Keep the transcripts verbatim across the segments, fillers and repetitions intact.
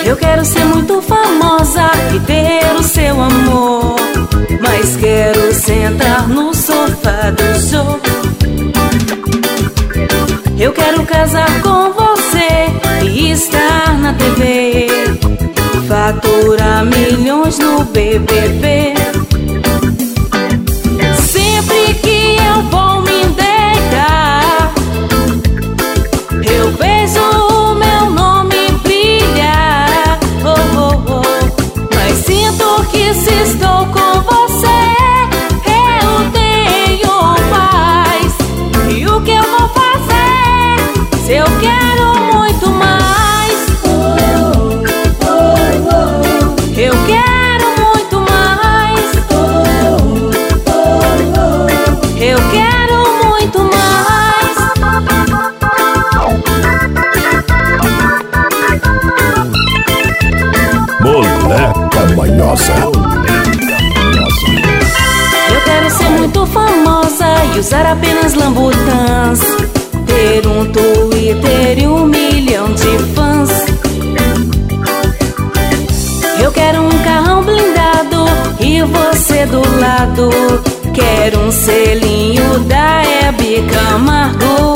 Eu quero ser muito famosa e ter o seu amor, mas quero sentar no sofá do show. Eu quero casar com você e estar na T V, faturar milhões no B B B. Sempre que eu vou me deitar, eu vejo o meu nome brilhar. Oh, oh, oh. Mas sinto que se estou com você, eu tenho paz. E o que eu vou fazer se eu quero muito mais? Eu quero muito mais. Eu quero muito mais. Moleca manhosa. Eu quero ser muito famosa e usar apenas lambutãs, ter um Twitter e um milhão de fãs. Eu quero um carrão blindado e você do lado. Quero um selinho da Hebe Camargo.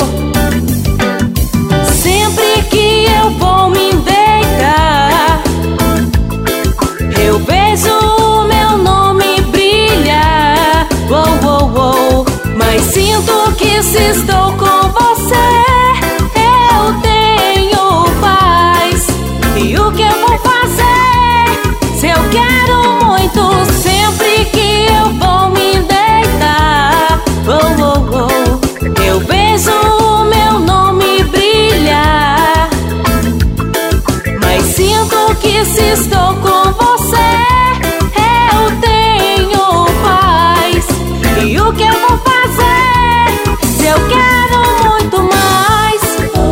Sempre que eu vou me deitar, eu vejo o meu nome brilhar. Oh, oh, oh. Mas sinto que se estou com você, eu tenho paz. E o que eu vou fazer se eu quero muito? Sempre que eu vou me deitar, oh, oh, oh, eu vejo o meu nome brilhar. Mas sinto que se estou com você, eu tenho paz. E o que eu vou fazer se eu quero muito mais?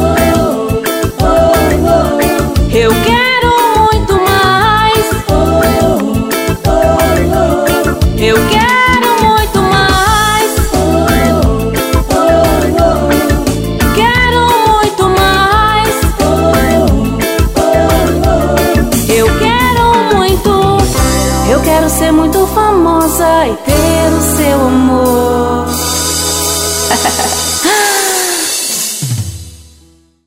Eu quero muito mais. Eu quero muito mais. Quero muito mais. Eu quero muito. Eu quero ser muito famosa e ter o seu amor,